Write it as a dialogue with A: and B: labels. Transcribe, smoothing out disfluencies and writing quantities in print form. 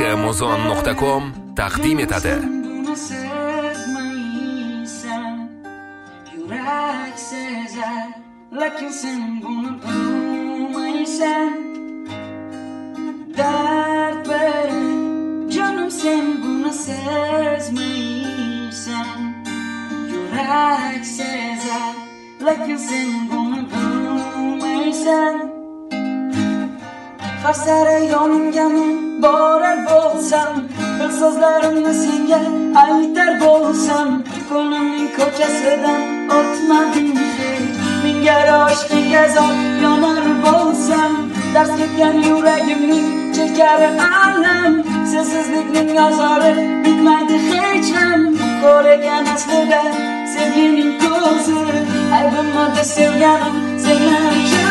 A: Amazon.com taqdim etadi.
B: Buni sezmaysan, yurak sezar, lekin sen buni bilmaysan. Dard berar jonim, sen buni sezmaysan, yurak sezar, lekin sen buni bilmaysan. Har sari yonimga men borar bo'lsam, bir so'zlarimni senga aytar bo'lsam, ko'nglimning ko'chasidan o'tmading hech. Menga oshqing azob yonar bo'lsam, dars ketgan yuragimning chekari alam, sensizlikning azori bitmaydi hech ham. Ko'rgan aslida sevgining ko'zi, aybimni sevganim senlar.